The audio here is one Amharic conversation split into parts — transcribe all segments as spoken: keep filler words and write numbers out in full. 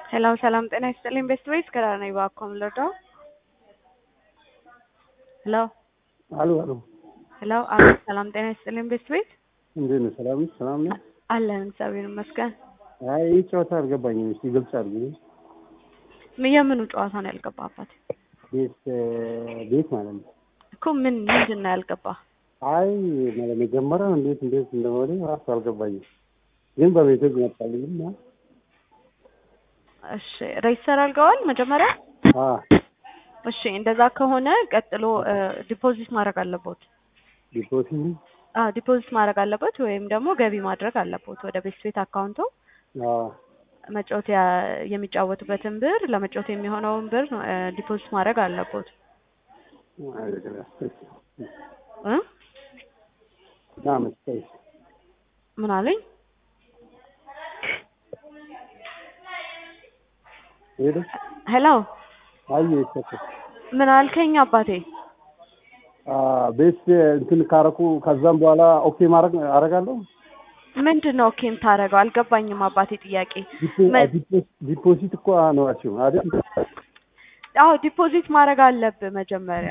Hello, ሰላም ጤና ይስጥልኝ ቤስት ዌይስ ከራ ነኝ ባኮም ለዶ ሄሎ አሎ አሎ ሄሎ አሎ ሰላም ጤና ይስጥልኝ ቤስት ዌይስ እንዴት ነው? ሰላም ነው? ሰላም ነው? አለን እግዚአብሔር ይመስገን። አይ ጨዋታ አልገባኝም። እስቲ ግልጽ አድርጊ። ምን የምኑ ጨዋታ ነው ያልገባባት? ቤት ቤት ማለት ነው እኮ ምን ምንድን ነው ያልገባ? አይ ማለት መጀመሪያ እንዴት እንዴት እንደሆነ ራሱ አልገባኝም። ግን በቤት መጣልኝና እሺ ሬጅስተር አድርገዋል መጀመሪያ? አ እሺ እንደዛ ከሆነ ቀጥሎ ዲፖዚት ማድረግ አለበት። ዲፖዚት አ ዲፖዚት ማድረግ አለበት ወይም ደግሞ ገቢ ማድረግ አለበት ወደ ቤስት ቤት አካውንቱ። አ መጫወት የሚጫወቱበትን ብር ለመጫወት የሚሆነውን ብር ዲፖዚት ማድረግ አለበት። እ ናምስቴ ምን አለኝ? ሄሎ ሄሎ አይ እሰከ ምን አልከኝ አባቴ? አ ቤት እንትን ካረኩ ከዛም በኋላ ኦኬ ማድረግ አረጋለሁ። ምንድነው ኦኬ የምታረገው? አልገባኝም አባቴ ጥያቄ። ዲፖዚት እኮ አኗቸው አይደል? አዎ ዲፖዚት ማድረግ አለብህ መጀመሪያ።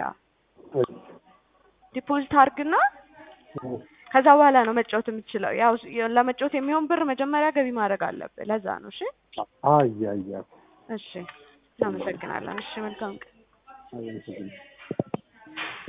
ዲፖዚት አድርግና ከዛ በኋላ ነው መጫወት የምትችለው። ያው ለመጫወት የሚሆን ብር መጀመሪያ ገቢ ማድረግ አለብህ። ለዛ ነው። እሺ አይ አይ እሺ እናመሰግናለን። እሺ መልካም ቀን። አይ